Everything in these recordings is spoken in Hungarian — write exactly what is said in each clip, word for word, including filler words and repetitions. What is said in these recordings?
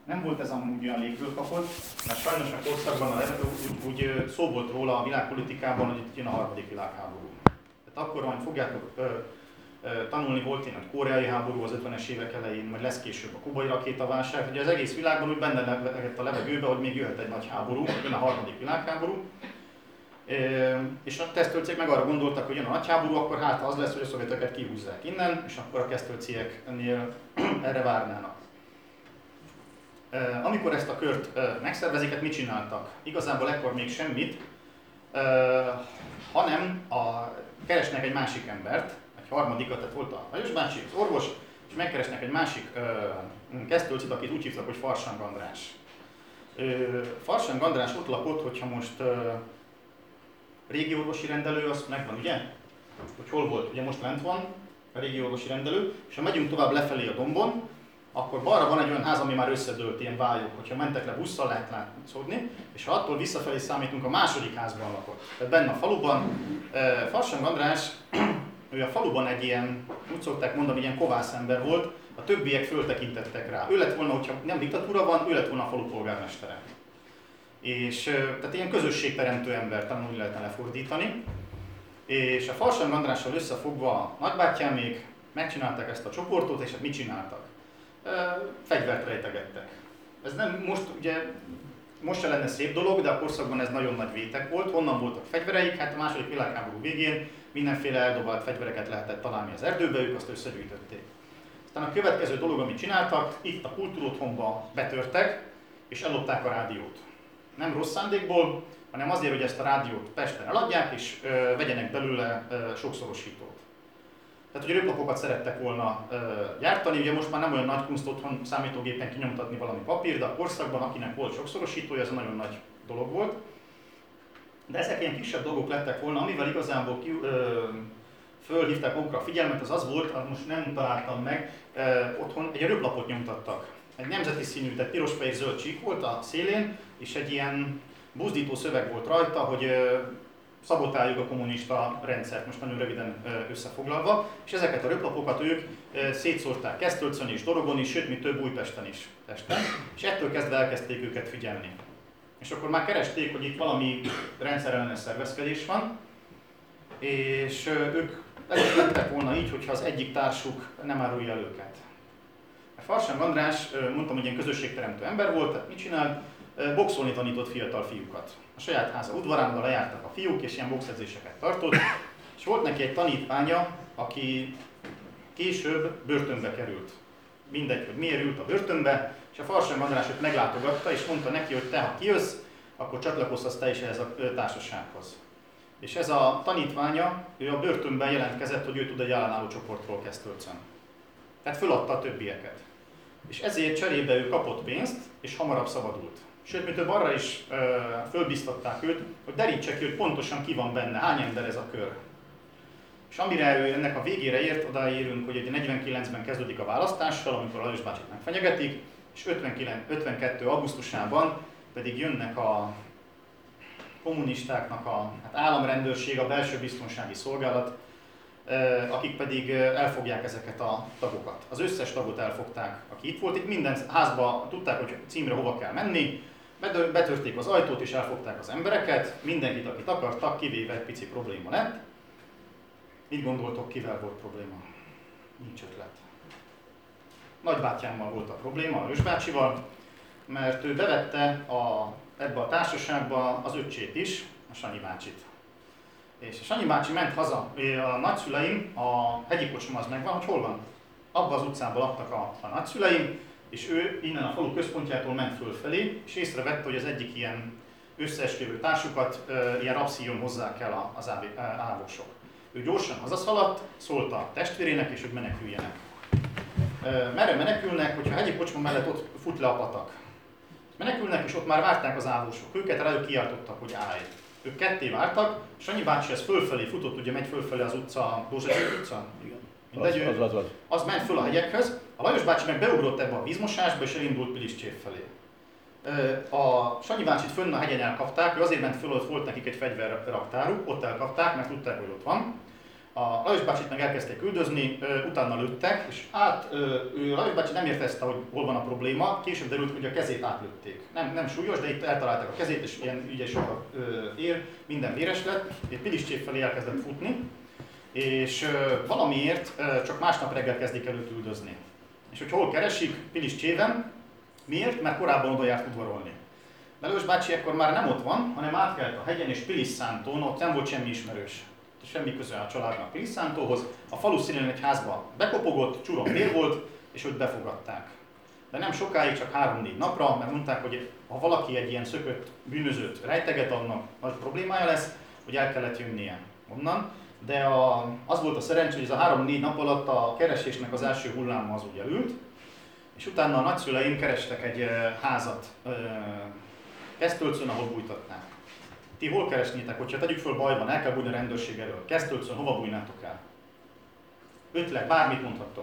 Nem volt ez amúgy olyan légből kapott, mert sajnos a korszakban a, úgy, úgy szó volt róla a világpolitikában, hogy itt jön a harmadik világháború. Tehát akkor majd fogjátok ö, ö, tanulni, volt ilyen a koreai háború az ötvenes évek elején, majd lesz később a kubai rakétaválság. Ugye az egész világban úgy benne levegett a levegőbe, hogy még jöhet egy nagy háború, jön a harmadik világháború. És a tesztölcék meg arra gondoltak, hogy jön a nagy háború, akkor hát az lesz, hogy a szovjeteket kihúzzák innen, és akkor a tesztölciek ennél erre várnának. Amikor ezt a kört megszervezik, hát mit csináltak? Igazából ekkor még semmit, hanem a, keresnek egy másik embert, egy harmadikat, tehát volt a Lajos bácsi, az orvos, és megkeresnek egy másik kesztölcit, akit úgy hívtak, hogy Farsang András. Farsang András ott lakott, hogyha most régi orvosi rendelő, az megvan, ugye? Hogy hol volt? Ugye most lent van a régi orvosi rendelő, és ha megyünk tovább lefelé a dombon, akkor balra van egy olyan ház, ami már összedőlt, ilyen vályok, hogyha mentek le busszal, lehet látszódni, és ha attól visszafelé számítunk, a második házban lakott. Tehát benne a faluban, Farsang András, ő a faluban egy ilyen, úgy szokták mondani, ilyen kovász ember volt, a többiek föltekintettek rá. Ő lett volna, hogyha nem diktatúra van, ő lett volna a falu polgármestere. És tehát ilyen közösségteremtő ember, talán úgy lehetne lefordítani. És a Farsang Andrással összefogva a nagybátyámék megcsinálták ezt a csoportot, és hát mit csináltak? Fegyvert rejtegettek. Ez nem most ugye, most se lenne szép dolog, de a korszakban ez nagyon nagy vétek volt. Honnan voltak fegyvereik? Hát a második világháború végén mindenféle eldobált fegyvereket lehetett találni az erdőbe, ők azt összegyűjtötték. Aztán a következő dolog, amit csináltak, itt a kultúrotthonba betörtek, és ellopták a rádiót. Nem rossz szándékból, hanem azért, hogy ezt a rádiót Pesten eladják, és ö, vegyenek belőle ö, sokszorosítót. Tehát, hogy röplapokat szerettek volna ö, gyártani, ugye most már nem olyan nagy kunst otthon számítógépen kinyomtatni valami papír, de a korszakban, akinek volt sokszorosítója, ez nagyon nagy dolog volt. De ezek ilyen kisebb dolgok lettek volna, amivel igazából ki, ö, fölhívták magukra a figyelmet, az az volt, most nem találtam meg, ö, otthon egy röplapot nyomtattak. Egy nemzeti színű, tehát piros-fehér-zöld csík volt a szélén, és egy ilyen buzdító szöveg volt rajta, hogy ö, szabotáljuk a kommunista rendszert, most nagyon röviden ö, összefoglalva, és ezeket a röplapokat ők ö, szétszórták Kesztölcön és Dorogon is, sőt, mi több Újpesten is, Pesten, és ettől kezdve elkezdték őket figyelni. És akkor már keresték, hogy itt valami rendszerellenes szervezkedés van, és ö, ők lettek volna így, hogyha az egyik társuk nem árulja el őket. A Farsang András, mondtam, hogy ilyen közösségteremtő ember volt, tehát mit csinált? Boxolni tanított fiatal fiúkat. A saját háza udvarán oda lejártak a fiúk, és ilyen boxedzéseket tartott, és volt neki egy tanítványa, aki később börtönbe került. Mindegy, hogy miért ült a börtönbe, és a Farsang András őt meglátogatta, és mondta neki, hogy te, ha kijössz, akkor csatlakozhatsz te is ehhez a társasághoz. És ez a tanítványa, ő a börtönben jelentkezett, hogy ő tud egy ellenálló csoportról Kesztölcön. Tehát föladta a többieket. És ezért cserébe ő kapott pénzt, és hamarabb szabadult. Sőt, mi több arra is ö, fölbiztatták őt, hogy derítse ki, hogy pontosan ki van benne, hány ember ez a kör. És amire ő ennek a végére ért, odaérünk, hogy ugye negyvenkilencben kezdődik a választással, amikor Lajos bácsit megfenyegetik, és ötvenkettő augusztusában pedig jönnek a kommunistáknak a hát államrendőrség, a belső biztonsági szolgálat, akik pedig elfogják ezeket a tagokat. Az összes tagot elfogták, aki itt volt. Itt minden házba tudták, hogy címre hova kell menni, betörték az ajtót és elfogták az embereket, mindenkit, akit akartak, kivéve egy pici probléma lett. Mit gondoltok, kivel volt probléma? Nincs ötlet. Nagybátyámmal volt a probléma, a ősbácsival, mert ő bevette a, ebbe a társaságba az öccsét is, a Sanyi bácsit. És a Sanyi bácsi ment haza, a nagyszüleim, a hegyi kocsma az megvan, hogy hol van? Abba az utcában laktak a, a nagyszüleim, és ő innen a falu központjától ment fölfelé, és észrevette, hogy az egyik ilyen összeesküvő társukat e, ilyen rabszíjon hozzák el az ávósok. Ő gyorsan hazaszaladt, szólt a testvérének, és hogy meneküljenek. E, merre menekülnek, hogyha a hegyi kocsma mellett ott fut le a patak. Menekülnek, és ott már várták az ávósok. Őket rájuk kiáltottak, hogy állj. Ők ketté vártak, Sanyi bácsi ez fölfelé futott, ugye megy fölfelé az utca, Dózsa utca? Igen. Mindegy, az, az, az, az. az ment föl a hegyekhez, a Lajos bácsi meg beugrott ebbe a vízmosásba és elindult Piliscsév felé. A Sanyi bácsit fönn a hegyen elkapták, ő azért ment föl, hogy volt nekik egy fegyverraktáruk, ott elkapták, mert tudták, hogy ott van. A Lajos bácsit meg elkezdték üldözni, utána lőttek, és át, ő, Lajos bácsi nem értezte, hogy hol van a probléma, később derült, hogy a kezét átlőtték. Nem, nem súlyos, de itt eltalálták a kezét, és ilyen ügyes sokat ér, minden véres lett, egy Piliscsév felé elkezdett futni, és valamiért csak másnap reggel kezdik el őt üldözni. És hogy hol keresik? Piliscséven. Miért? Mert korábban oda járt udvarolni. De Lajos bácsi ekkor már nem ott van, hanem átkelt a hegyen, és Pilisszántón, ott nem volt semmi ismerős. Semmi köze a családnak Pilisszántóhoz. A falu színén egy házba bekopogott, csuron bér volt, és őt befogadták. De nem sokáig, csak három-négy napra, mert mondták, hogy ha valaki egy ilyen szökött bűnözőt rejteget, annak nagy problémája lesz, hogy el kellett jönnie onnan. De a, az volt a szerencsé, hogy ez a három-négy nap alatt a keresésnek az első hulláma az úgy elült, és utána a nagyszüleim kerestek egy házat Kesztölcön, ahol bújtatnák. Ti hol keresnétek, hogyha tegyük föl bajban, el kell bújni a rendőrség elől. Kesztölcön, hova bújnátok el? Ötlet, bármit mondhattok.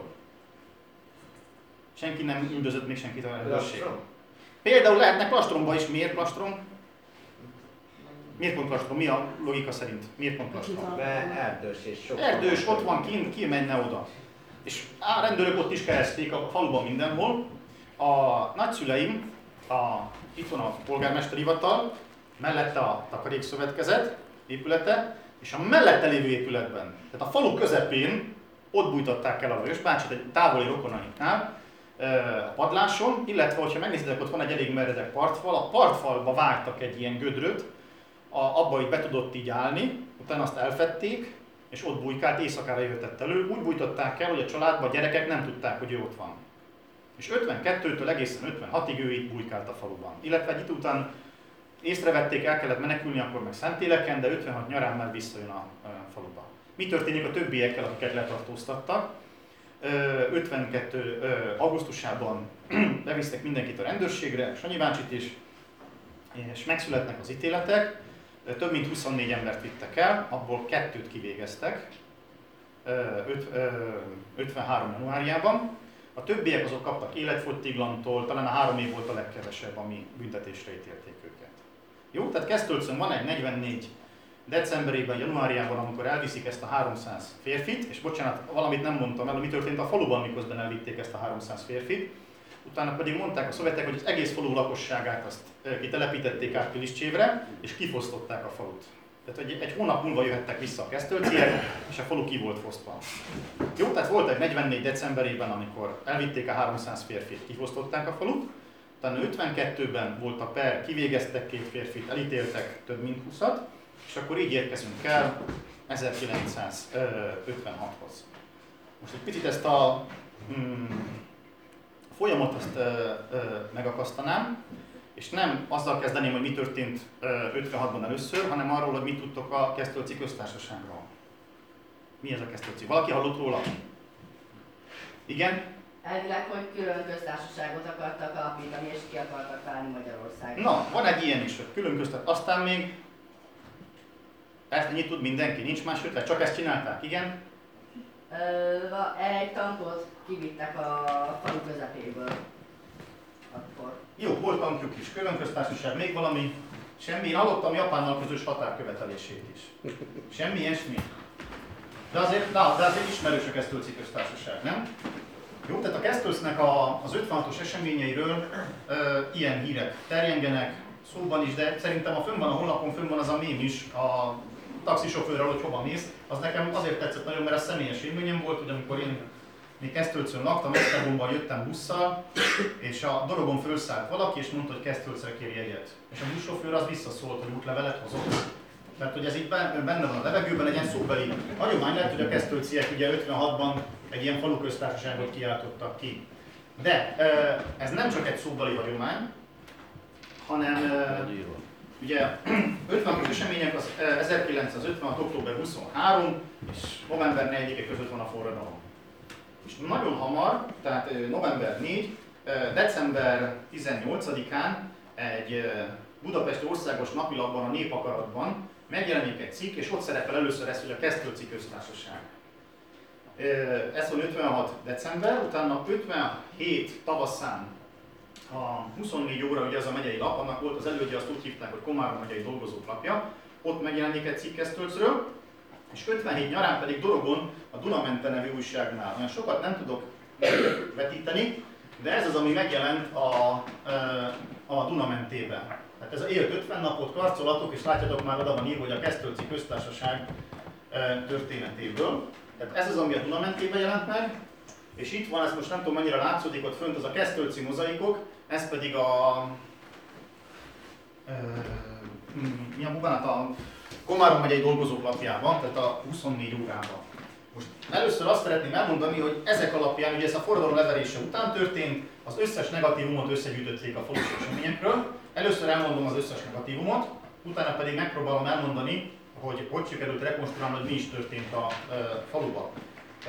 Senki nem üldözött még senkit a rendőrség. Például lehetnek Lastromba is. Miért Lastrom? Miért pont Lastrom? Mi a logika szerint? Miért pont Lastrom? Mert erdős és sok. Erdős, ott van kint, ki menne oda. És a rendőrök ott is keresték a faluban mindenhol. A nagyszüleim, a, itt van a polgármesteri hivatal, mellette a takarékszövetkezet épülete, és a mellette lévő épületben, tehát a falu közepén, ott bújtatták el a Lajos bácsit egy távoli rokonaiknál, a padláson, illetve, hogyha megnézitek, ott van egy elég meredek partfal, a partfalba vágtak egy ilyen gödröt, a, abba így be tudott így állni, utána azt elfedték, és ott bujkált, éjszakára jöhetett elő, úgy bújtatták el, hogy a családban a gyerekek nem tudták, hogy ő ott van. És ötvenkettőtől egészen ötvenhatig ő itt bujkált a faluban. Illetve egy idő után észrevették, el kellett menekülni, akkor meg Szentéleken, de ötvenhat nyarán már visszajön a, a faluba. Mi történik a többiekkel, akiket letartóztattak? ötvenkettő augusztusában bevisztek mindenkit a rendőrségre, Sanyi bácsit is, és megszületnek az ítéletek. Több mint huszonnégy embert vittek el, abból kettőt kivégeztek ötvenhárom januárjában. A többiek azok kaptak életfogytiglantól, talán a három év volt a legkevesebb, ami büntetésre ítélték őket. Jó, tehát Kesztölcön van egy negyvennégy decemberében, januárjában, amikor elviszik ezt a háromszáz férfit, és bocsánat, valamit nem mondtam el, mi történt a faluban, miközben elvitték ezt a háromszáz férfit. Utána pedig mondták a szovjetek, hogy az egész falu lakosságát azt kitelepítették át Piliscsévre, és kifosztották a falut. Tehát egy, egy hónap múlva jöhettek vissza a kesztölciek, és a falu ki volt fosztva. Jó, tehát volt egy negyvennégy decemberében, amikor elvitték a háromszáz férfit, kifosztották a falut. Utána ötvenkettőben volt a per, kivégeztek két férfit, elítéltek több mint húszat, és akkor így érkezünk el ezerkilencszázötvenhathoz. Most egy picit ezt a mm, folyamat azt ö, ö, megakasztanám, és nem azzal kezdeném, hogy mi történt ötvenhatban először, hanem arról, hogy mit tudtok a Kesztölci köztársaságról. Mi ez a Kesztölci? Valaki hallott róla? Igen? Elvileg, hogy külön köztársaságot akartak alapítani, és ki akartak válni Magyarországon. Na, van egy ilyen is, hogy külön köztársaság. Aztán még ezt ennyit tud mindenki, nincs más ötlet, csak ezt csinálták, igen? Egy tankot kivittek a falu közepéből. Akkor. Jó, volt tankjuk is, külön köztársaság, még valami, semmi, én hallottam Japánnal közös határkövetelését is. Semmi ilyesmi. De azért, na, de azért ismerős a Kesztölci köztársaság, nem? Jó, tehát a Kesztölcnek a, az ötvenhatos eseményeiről ö, ilyen hírek terjengenek, szóban is, de szerintem a fönn van a honlapon, fönn van az a mém is, a taxisofőrről, hogy hova mész. Az nekem azért tetszett nagyon, mert ez személyes élményem volt, hogy amikor én még Kesztölcön laktam, Esztergomban jöttem busszal, és a dorogon fölszállt valaki, és mondta, hogy Kesztölcre kér jegyet. És a buszsofőr az visszaszólt, hogy útlevelet hozott. Mert hogy ez itt benne van a levegőben, egy ilyen szóbeli hagyomány lehet, hogy a kesztölciek ugye ötvenhatban egy ilyen falu köztársaságot kiáltottak ki. De ez nem csak egy szóbeli hagyomány, hanem ugye ötvenhatos események az ezerkilencszázötvenhat. október huszonharmadika és november negyedike között van a forradalom. És nagyon hamar, tehát november negyedike, december tizennyolcadikán egy budapesti országos napilapban, a Népakaratban megjelenik egy cikk, és ott szerepel először ez, hogy a Kesztölci köztársaság. Ez van ötvenhat december, utána ötvenhét tavaszán a huszonnégy óra, ugye az a megyei lap, annak volt az elődje, azt úgy hívták, hogy Komárom megyei dolgozók lapja, ott megjelenik egy cikk Kesztölcről, És ötvenhét nyarán pedig Dorogon, a Dunamente nevű újságnál. Olyan sokat nem tudok vetíteni, de ez az, ami megjelent a, a Dunamentében. Tehát ez a élt ötven napot, karcolatok, és látjátok már oda van írva, hogy a Kesztölci Köztársaság történetéből. Tehát ez az, ami a Dunamentében jelent meg, és itt van, ezt most nem tudom mennyire látszódik, ott fönt az a Kesztölci mozaikok, ez pedig a... E, mi a bocsánat, a Komárom megyei dolgozók lapjában, tehát a huszonnégy órában. Most először azt szeretném elmondani, hogy ezek alapján, ugye ez a forradalom leverése után történt, az összes negatívumot összegyűjtötték a falusi eseményekről. Először elmondom az összes negatívumot, utána pedig megpróbálom elmondani, hogy hogy sikerült rekonstruálni, hogy mi is történt a e, faluban. E,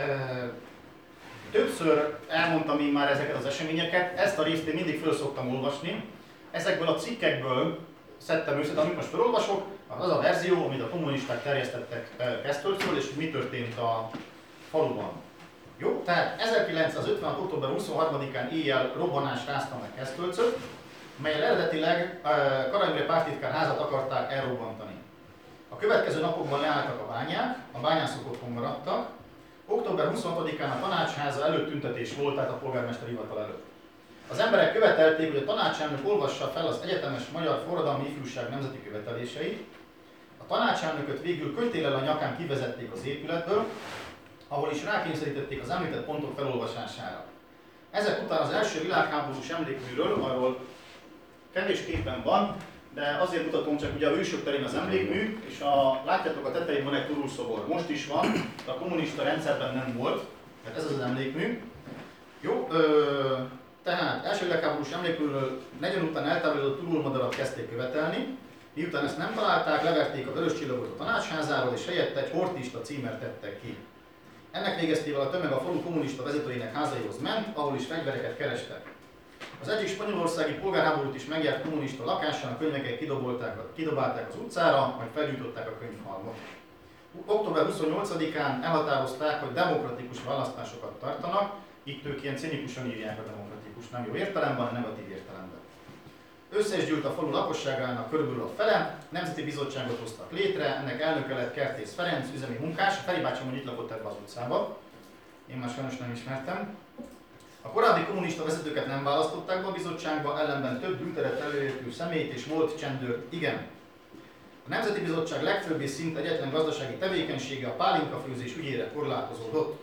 többször elmondtam én már ezeket az eseményeket, ezt a részt én mindig föl szoktam olvasni. Ezekből a cikkekből szedtem össze, de amit most felolvasok, az a verzió, amit a kommunisták terjesztettek Kesztölcről, és mi történt a faluban. Jó, tehát ezerkilencszázötvenhat. október huszonharmadikán éjjel robbanás rázta meg Kesztölcöt, melyen eredetileg Kara Imre pártitkár házat akarták elrobbantani. A következő napokban leálltak a bányák, a bányászok otthon maradtak. október huszonhatodikán a tanácsháza előtt tüntetés volt, tehát a polgármester hivatal előtt. Az emberek követelték, hogy a tanácselnök olvassa fel az egyetemes magyar forradalmi ifjúság nemzeti követeléseit. A tanácselnököt végül kötéllel a nyakán kivezették az épületből, ahol is rákényszerítették az említett pontok felolvasására. Ezek után az első világháborús emlékműről, arról kevés képen van, de azért mutatom csak, ugye a Hősök terén az emlékmű, és a, látjátok, a tetején van egy turulszobor. Most is van, de a kommunista rendszerben nem volt, tehát ez az az emlékmű. Jó, ö, tehát első világháborús emlékműről negyven után eltávolodott turulmadarat kezdték követelni, miután ezt nem találták, leverték a vörös csillagot a tanácsházáról, és helyette egy hortista címert tettek ki. Ennek végeztével a tömeg a falu kommunista vezetőinek házaihoz ment, ahol is fegyvereket kerestek. Az egyik spanyolországi polgárháborút is megjárt kommunista lakásán, a könyveket kidobálták az utcára, majd felgyújtották a könyvhalmot. október huszonnyolcadikán elhatározták, hogy demokratikus választásokat tartanak, itt ők ilyen cinikusan írják a demokratikus, nem jó értelemben, hanem negatív értelemben. Össze is gyűlt a falu lakosságának körülbelül a fele, nemzeti bizottságot hoztak létre, ennek elnöke lett Kertész Ferenc, üzemi munkás, Feri bácsi mondjuk itt lakott ebbe az utcába, én már sajnos nem ismertem. A korábbi kommunista vezetőket nem választották be a bizottságba, ellenben több bűnteret előértő személyt és volt csendőr, igen. A Nemzeti Bizottság legfőbbi szint egyetlen gazdasági tevékenysége a pálinkafőzés ügyére korlátozódott.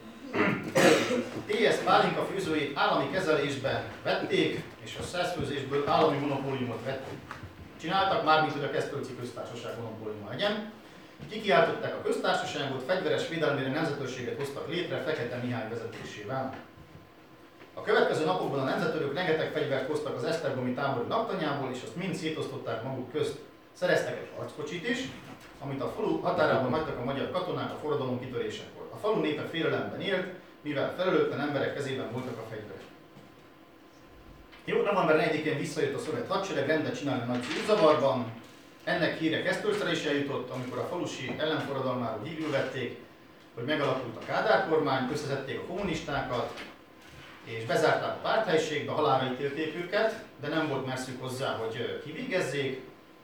té es pálinka főzőjét állami kezelésbe vették, és a szerszfőzésből állami monopóliumot vették. Csináltak már, mint hogy a Kesztölci Köztársaság monopóliuma legyen. Kikiáltották a köztársaságot, fegyveres védelmére nemzetőrséget hoztak létre Fekete Mihály vezetésével. A következő napokban a nemzetőrök rengeteg fegyvert hoztak az esztergomi tábori laktanyából, és azt mind szétosztották maguk közt. Szereztek egy harckocsit is, amit a falu határában hagytak a magyar katonák a forradalom kitörésekor. A falu népe félelemben élt, mivel felelőtlen emberek kezében voltak a fegyverek. Jó, november negyedikén visszajött a szovjet hadsereg rendet csinálni nagy zűrzavarban. Ennek híre Kesztölcre is eljutott, amikor a falusi ellenforradalmáról hívül vették, hogy megalakult a Kádár kormány, összeszedték a kommunistákat, és bezárták a párthelyiségbe, halálra ítélték őket, de nem volt merszük hozzá, hogy kivégezzék.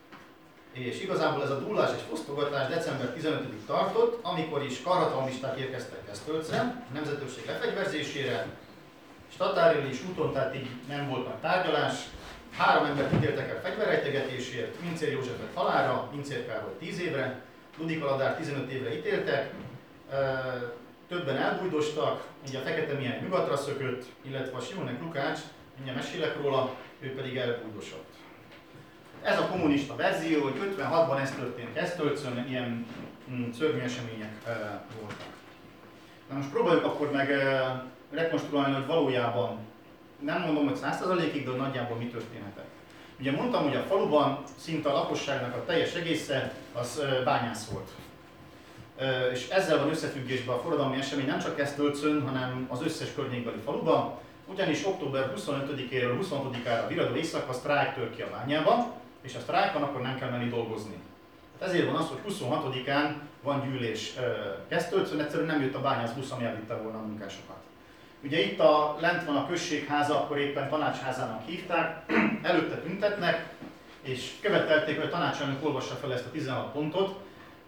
És igazából ez a dúlás és fosztogatás december tizenötödikéig tartott, amikor is karhatalmisták érkeztek Kesztölcre, a nemzetőrség lefegyverzésére, és Tatárill is úton, tehát így nem volt nagy tárgyalás. Három embert ítéltek el fegyverrejtegetésért, Mincér Józsefet halálra, Mincér Károly tíz évre, Ludika Ladár tizenöt évre ítéltek, többen elbújdostak, ugye a Fekete Mihály nyugatra szökött, illetve a Simonek Lukács, mindjárt mesélek róla, ő pedig elbújdosott. Ez a kommunista verzió, hogy ötvenhatban ez történt Kesztölcön, ilyen mm, szörnyű események e, voltak. Na most próbáljuk akkor meg e, rekonstruálni, hogy valójában, nem mondom, hogy száz százalékig, de nagyjából mi történhetett. Ugye mondtam, hogy a faluban szinte a lakosságnak a teljes egésze az e, bányász volt. E, és ezzel van összefüggésben a forradalmi esemény nem csak Kesztölcön, hanem az összes környékbeli faluban, ugyanis október huszonötödikéről huszonhatodikára viradó éjszaka sztrájk tör ki a bányában, és a sztrájkon akkor nem kell menni dolgozni. Ezért van az, hogy huszonhatodikán van gyűlés Kesztölcön, egyszerűen nem jött a bányászbusz, ami elvitte volna a munkásokat. Ugye itt a, lent van a községháza, akkor éppen tanácsházának hívták, előtte tüntetnek, és követelték, hogy a tanácselnök olvassa fel ezt a tizenhat pontot.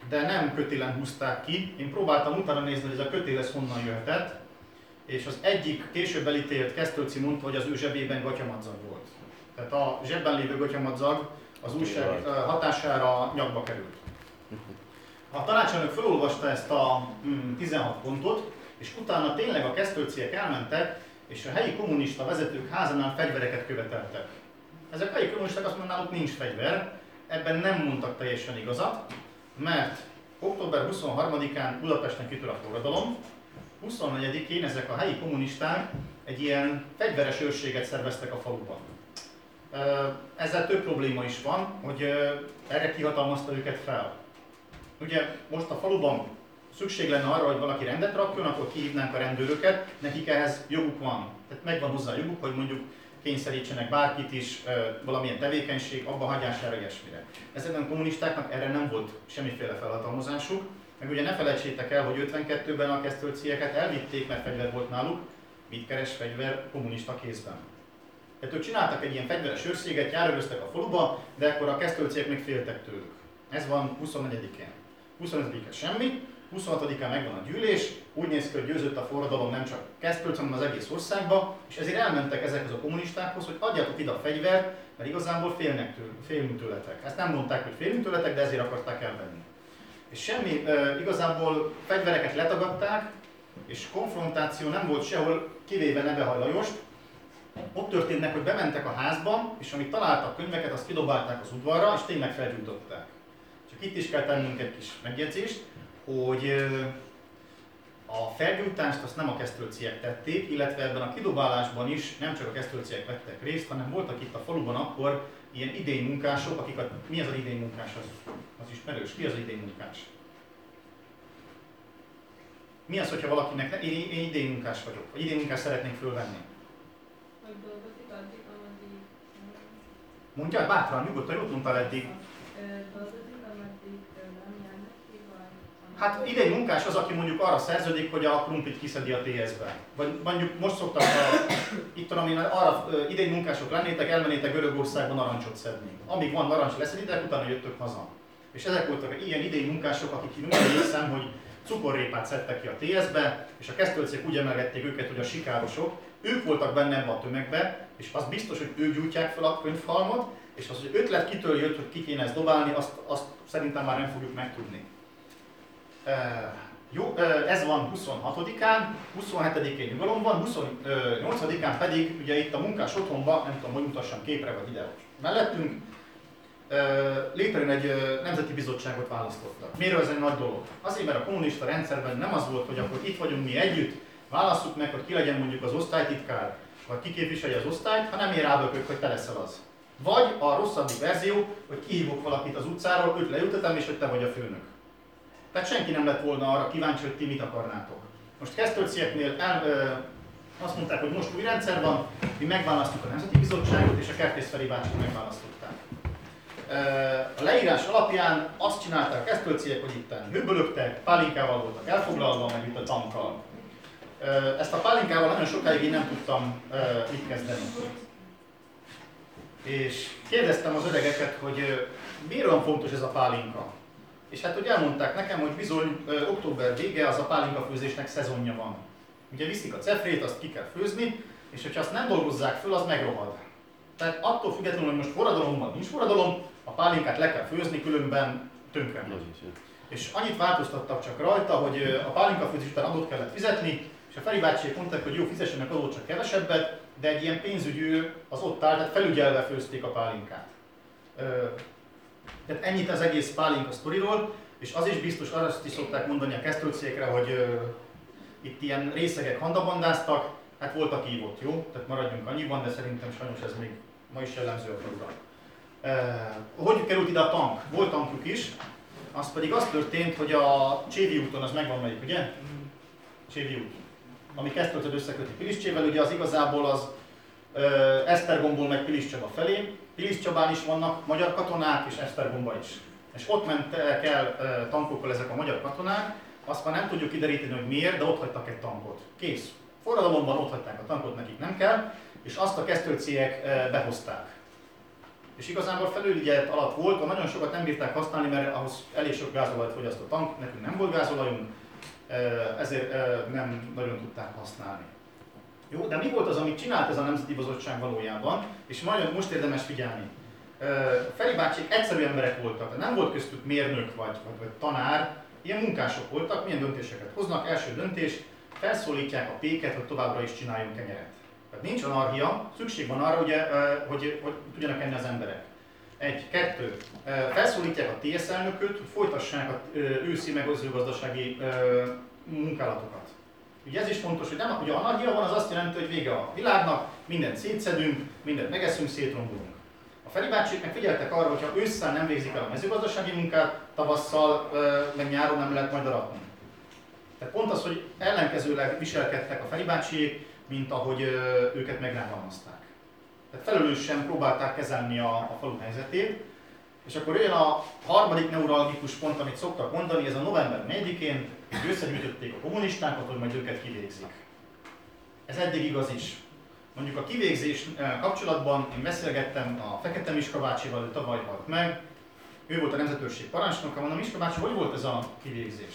de nem kötélen húzták ki. Én próbáltam utána nézni, hogy ez a kötél ez honnan jöhetett, és az egyik később elítélt Kesztölci mondta, hogy az ő zsebében gatyamadzag volt. Tehát a zsebben lévő gatyamadzag az újság hatására nyakba került. A tanácselnök felolvasta ezt a mm, tizenhat pontot, és utána tényleg a kesztölciek elmentek, és a helyi kommunista vezetők házánál fegyvereket követeltek. Ezek a helyi kommunisták azt mondják, náluk nincs fegyver, ebben nem mondtak teljesen igazat, mert október huszonharmadikán Budapesten kitör a forradalom, huszonnegyedikén ezek a helyi kommunisták egy ilyen fegyveres őrséget szerveztek a faluban. Ezzel több probléma is van, hogy erre kihatalmazta őket fel. Ugye most a faluban szükség lenne arra, hogy valaki rendet rakjon, akkor kihívnánk a rendőröket, nekik ehhez joguk van. Tehát megvan hozzá joguk, hogy mondjuk kényszerítsenek bárkit is valamilyen tevékenység abba hagyására, ilyesmire. Ezekben a kommunistáknak erre nem volt semmiféle felhatalmazásuk, meg ugye ne felejtsétek el, hogy ötvenkettőben a kesztölcieket elvitték, mert fegyver volt náluk, mit keres fegyver kommunista kézben. Tehát ők csináltak egy ilyen fegyveres őrséget, járőröztek a faluba, de akkor a kesztölciek még féltek tőlük. Ez van huszonnegyedikén. huszonötödikén semmi, huszonhatodikán megvan a gyűlés, úgy néz ki, hogy győzött a forradalom nem csak Kesztölc, hanem az egész országba, és ezért elmentek ezekhez a kommunistákhoz, hogy adjatok ide a fegyvert, mert igazából félnek tőle, félünk tőletek. Ezt nem mondták, hogy félünk tőletek, de ezért akarták elvenni. És semmi, e, igazából fegyvereket letagadták, és konfrontáció nem volt sehol, kivéve Nebehaj Lajost. Ott történnek, hogy bementek a házba, és amit találtak könyveket, azt kidobálták az udvarra, és tényleg felgyújtották. Csak itt is kell tennünk egy kis megjegyzést, hogy a felgyújtást azt nem a kesztölciek tették, illetve ebben a kidobálásban is nem csak a kesztölciek vettek részt, hanem voltak itt a faluban akkor ilyen idénymunkások, akik a... Mi az az idénymunkás? Az, az ismerős. Ki az idénymunkás? Mi az, hogyha valakinek... Ne... Én, én idénymunkás vagyok, vagy idénymunkást szeretnék fölvenni? Hogy dolgozik addig, ameddig... Mondjál bátran, nyugodtan, jót mondtál eddig. Dolgozik, ameddig nem jár neki, vagy... Hát idénymunkás az, aki mondjuk arra szerződik, hogy a krumplit kiszedi a té es-be. Vagy mondjuk most szoktak, a, itt tudom én, arra idénymunkások lennétek, elmennétek Görögországban narancsot szedni. Amíg van narancs, leszeditek, utána jöttök haza. És ezek voltak ilyen idénymunkások, akik úgy hiszem, hogy cukorrépát szedtek ki a té es-be, és a kesztölciek úgy emelgették őket, hogy a sikárosok, ők voltak benne ebbe a tömegbe, és az biztos, hogy ők gyújtják fel a könyvhalmot, és az, hogy ötlet kitől jött, hogy ki kéne ezt dobálni, azt, azt szerintem már nem fogjuk megtudni. E, jó, ez van huszonhatodikán, huszonhetedikén nyugalom van, huszonnyolcadikán pedig ugye itt a munkás otthonban, nem tudom, hogy mutassam képre vagy ide mellettünk, létrejön egy nemzeti bizottságot választottak. Miről ez egy nagy dolog? Azért, mert a kommunista rendszerben nem az volt, hogy akkor itt vagyunk mi együtt, válasszuk meg, hogy ki legyen mondjuk az osztálytitkár, vagy ki képviselje az osztályt, ha nem ér rábökök, hogy te leszel az. Vagy a rosszabbik verzió, hogy kihívok valakit az utcáról, őt leültetem, és hogy te vagy a főnök. Tehát senki nem lett volna arra kíváncsi, hogy ti mit akarnátok. Most Kesztölcieknél el, ö, azt mondták, hogy most új rendszer van, mi megválasztjuk a Nemzeti Bizottságot, és a Kertész Feri bácsit megválasztották. A leírás alapján azt csinálták a kesztölciek, hogy itten hőbölögtek, pálinkával voltak elfoglalva, meg itt a tankkal. Ezt a pálinkával nagyon sokáig én nem tudtam mit kezdeni. És kérdeztem az öregeket, hogy miért olyan fontos ez a pálinka? És hát hogy elmondták nekem, hogy bizony október vége, az a pálinkafőzésnek szezonja van. Ugye viszik a cefrét, azt ki kell főzni, és hogyha azt nem dolgozzák föl, az megrohad. Tehát attól függetlenül, hogy most forradalom van, nincs forradalom, a pálinkát le kell főzni, különben tönkre megy. És annyit változtattak csak rajta, hogy a pálinkafőzés után adót kellett fizetni, és a Feri bácsiék mondták, hogy jó, fizessenek adót, csak kevesebbet, de egy ilyen pénzügyű az ott áll, tehát felügyelve főzték a pálinkát. Tehát ennyit az egész pálinka sztoriról, és az is biztos, azt is szokták mondani a kesztölciekre, hogy itt ilyen részegek handabandáztak, hát volt, aki ívott, jó? Tehát maradjunk annyiban, de szerintem sajnos ez még ma is jellemző a program. Eh, hogy került ide a tank? Volt tankjuk is, az pedig az történt, hogy a Csévi úton, az megvan melyik, ugye? Csévi út. Ami Kesztölcöt összeköti Piliscsével, ugye az igazából az eh, Esztergomból meg Pilis Csaba felé. Pilis Csabán is vannak magyar katonák, és Esztergomba is. És ott mentek el eh, tankokkal ezek a magyar katonák, azt már nem tudjuk kideríteni, hogy miért, de ott hagytak egy tankot. Kész. Forradalomban ott hagyták a tankot, nekik nem kell, és azt a kesztölciek behozták. és igazából felülügyelet alatt volt, nagyon sokat nem bírták használni, mert ahhoz elég sok gázolajat fogyaszt a tank, nekünk nem volt gázolajunk, ezért nem nagyon tudták használni. Jó, de mi volt az, amit csinált ez a Nemzeti Bizottság valójában, és majd most érdemes figyelni. Feri bácsék egyszerű emberek voltak, nem volt köztük mérnök vagy, vagy, vagy tanár, ilyen munkások voltak, milyen döntéseket hoznak. Első döntés, felszólítják a péket, hogy továbbra is csináljon kenyeret. Tehát nincs anarchia, szükség van arra, ugye, hogy, hogy tudjanak enni az emberek. Egy, kettő, felszólítják a té es elnököt, hogy folytassák az őszi mezőgazdasági munkálatokat. Ugye ez is fontos, hogy nem, ugye anarchia van, az azt jelenti, hogy vége a világnak, mindent szétszedünk, mindent megeszünk, szétrombolunk. A Feri bácsék meg figyeltek arra, hogy ha ősszel nem végzik el a mezőgazdasági munkát, tavasszal meg nyáron nem lehet majd aratni. Tehát pont az, hogy ellenkezőleg viselkedtek a Feri bácsiék, mint ahogy őket megrágalmazták. Tehát felelősen próbálták kezelni a, a falu helyzetét, és akkor jön a harmadik neuralgikus pont, amit szoktak mondani, ez a november negyedikén, hogy összegyűjtötték a kommunistákat, hogy majd őket kivégzik. Ez eddig igaz is. Mondjuk a kivégzés kapcsolatban én beszélgettem a Fekete Miska bácsival, ő tavaly halt meg, ő volt a nemzetőrség parancsnoka, mondom, Miska bácsi, hogy volt ez a kivégzés?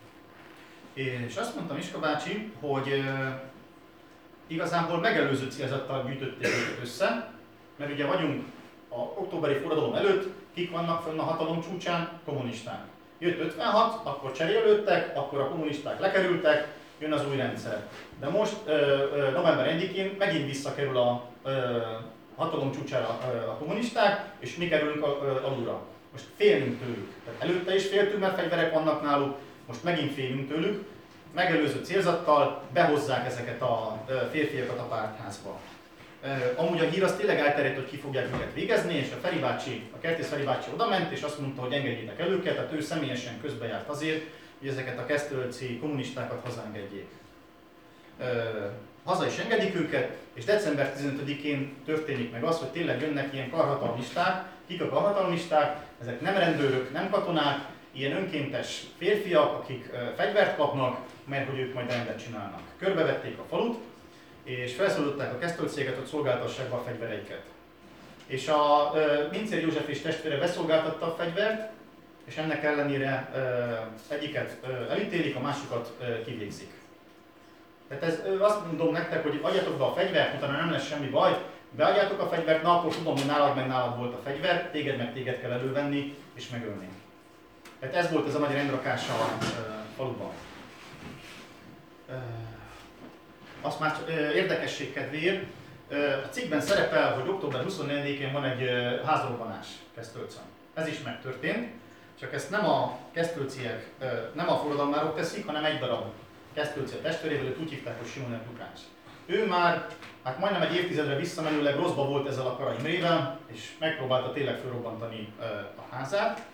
És azt mondta Miska bácsi, hogy e, igazából megelőző célzattal gyűjtötték őket össze, mert ugye vagyunk a októberi forradalom előtt, kik vannak fönn a hatalom csúcsán? Kommunisták. Jött ötvenhat, akkor cserélődtek, akkor a kommunisták lekerültek, jön az új rendszer. De most ö, ö, november negyedikén megint visszakerül a ö, hatalom csúcsára ö, a kommunisták, és mi kerülünk a, ö, alulra. Most félünk tőlük. Tehát előtte is féltünk, mert fegyverek vannak náluk, most megint félünk tőlük. Megelőző célzattal behozzák ezeket a ö, férfiakat a pártházba. Ö, amúgy a hír az tényleg elterjedt, hogy ki fogják őket végezni, és a Feri bácsi, a Kertész Feri bácsi odament, és azt mondta, hogy engedjétek el őket, tehát ő személyesen közbejárt azért, hogy ezeket a kesztölci kommunistákat hazaengedjék. Ö, haza is engedik őket, és december tizenötödikén történik meg az, hogy tényleg jönnek ilyen karhatalmisták. Kik a karhatalmisták? Ezek nem rendőrök, nem katonák, ilyen önkéntes férfiak, akik ö, fegyvert kapnak, mert hogy ők majd rendet csinálnak. Körbevették a falut, és felszólították a kesztölcéget, hogy szolgáltassák be a fegyvereiket. És a ö, Mincér József és testvére beszolgáltatta a fegyvert, és ennek ellenére ö, egyiket ö, elítélik, a másikat ö, kivégzik. Tehát ez, ö, azt mondom nektek, hogy adjatok be a fegyvert, utána nem lesz semmi baj, beadjátok a fegyvert, na akkor tudom, hogy nálad meg nálad volt a fegyver, téged meg téged kell elővenni és megölni. Tehát ez volt ez a nagy rendrakása a ö, faluban. Ö, azt már ö, érdekesség kedvéért, ö, a cikkben szerepel, hogy október huszonnegyedikén van egy ö, házrobbanás Kesztölcön. Ez is megtörtént. Csak ezt nem a kesztölciek, nem a forradalmárok teszik, hanem egy darab kesztölci testvérével, őt úgy hívták, hogy Simonek Lukács. Ő már hát majdnem egy évtizedre visszamenőleg rosszba volt ezzel a Kara Imrével, és megpróbálta tényleg felrobbantani a házát.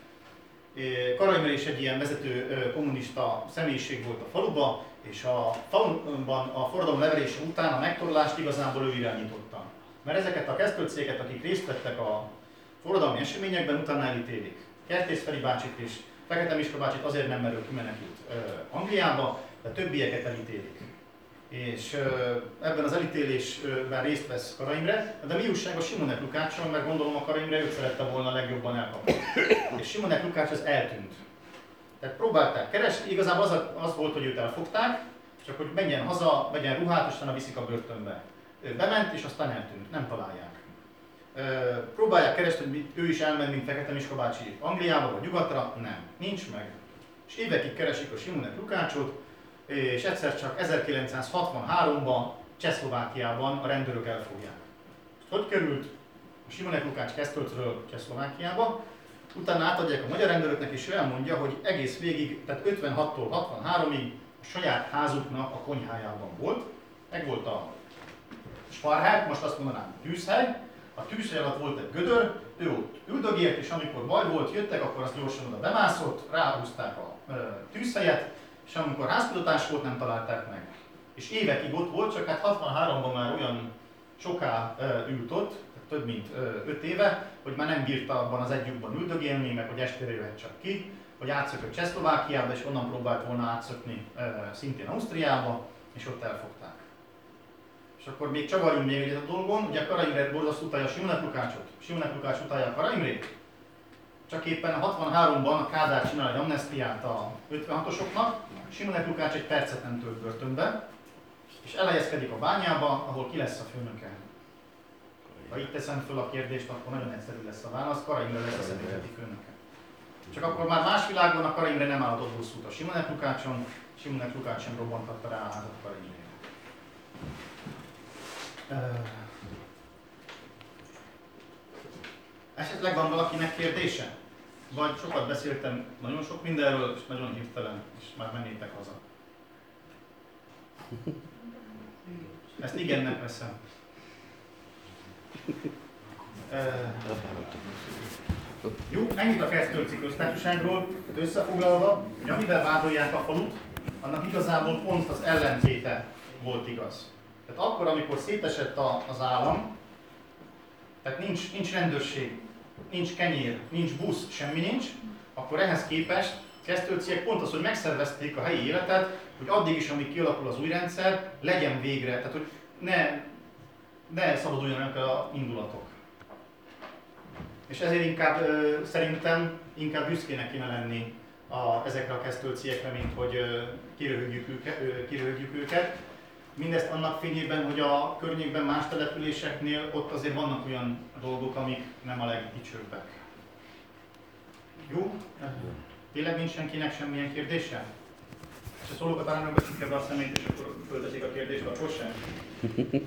Kara Imre is egy ilyen vezető kommunista személyiség volt a faluban, és a faluban a forradalom leverése után a megtorlást igazából ő irányította. Mert ezeket a kesztölcieket, akik részt vettek a forradalmi eseményekben, utána elítélik. Kertész Feri bácsit és Fekete Miska bácsit azért nem, mert ő kimenekült Angliába, de többieket elítélik. És ö, ebben az elítélésben részt vesz Kara Imre, de mi újság a Simonek Lukácson, mert gondolom a Kara Imre őt szerette volna legjobban elkapni. És Simonek Lukács az eltűnt. Tehát próbálták keresni, igazából az, az volt, hogy őt elfogták, csak hogy menjen haza, vegyen ruhát, és utána viszik a börtönbe. Ő bement, és aztán eltűnt, nem találják. Próbálják keresni, hogy ő is elment, mint Fekete Miska bácsi Angliába vagy nyugatra, nem, nincs meg. És évekig keresik a Simonek Lukácsot, és egyszer csak ezerkilencszázhatvanháromban Csehszlovákiában a rendőrök elfogják. Hogy került a Simonek Lukács Kesztölcről Csehszlovákiába, utána átadják a magyar rendőröknek, és ő elmondja, hogy egész végig, tehát ötvenhattól hatvanháromig a saját házuknak a konyhájában volt. Meg volt a sparhely, most azt mondanám tűzhely. A tűzhely alatt volt egy gödör, ő ott üldögélt, és amikor baj volt, jöttek, akkor azt gyorsan oda bemászott, ráhúzták a ö, tűzhelyet, és amikor házkutatás volt, nem találták meg. És évekig ott volt, csak hát hatvanháromban már olyan soká ö, ült ott, tehát több mint öt éve, hogy már nem bírta abban az egy lyukban üldögélni, meg hogy estére jöhet csak ki, hogy átszökött Csehszlovákiába, és onnan próbált volna átszökni ö, szintén Ausztriába, és ott elfogták. És akkor még csavarjunk még egyet a dolgon, ugye Kara Imre borzasztó utálja a Simonek Lukácsot, Simonek Lukács utálja a Kara Imrét. Csak éppen a hatvanháromban a Kádár csinál egy amnesztiát a ötvenhatosoknak, Simonek Lukács egy percet nem tölt börtönbe, és elhelyezkedik a bányába, ahol ki lesz a főnöke. Ha itt teszem föl a kérdést, akkor nagyon egyszerű lesz a válasz, Kara Imre lesz a személyzeti főnöke. Csak akkor már más világban a Kara Imre nem állhatott bosszút a Simonek Lukácson, Simonek Lukács sem robbanthatta rá a házat Kara Imrére. Uh, esetleg van valakinek kérdése? Vagy sokat beszéltem nagyon sok mindenről, és nagyon hirtelen, és már mennétek haza. Ezt igennek veszem. Uh, jó, ennyit a Keszthölczi köztársaságról, összefoglalva, hogy amivel vádolják a falut, annak igazából pont az ellentéte volt igaz. Tehát akkor, amikor szétesett a, az állam, tehát nincs, nincs rendőrség, nincs kenyér, nincs busz, semmi nincs, akkor ehhez képest Keszthölcziek pont az, hogy megszervezték a helyi életet, hogy addig is, amíg kialakul az új rendszer, legyen végre, tehát hogy ne, ne szabaduljanak a indulatok. És ezért inkább ö, szerintem inkább büszkének kéne lenni a, ezekre a Keszthölcziekre, mint hogy ö, kiröhögjük, őke, ö, kiröhögjük őket. Mindezt annak fényében, hogy a környékben más településeknél ott azért vannak olyan dolgok, amik nem a legdicsőbbek. Jó? Tényleg nincs senkinek semmilyen kérdése? És a szólókat talán megbeszéljük ebbe a szemét, és akkor fölteszik a kérdést, akkor sem?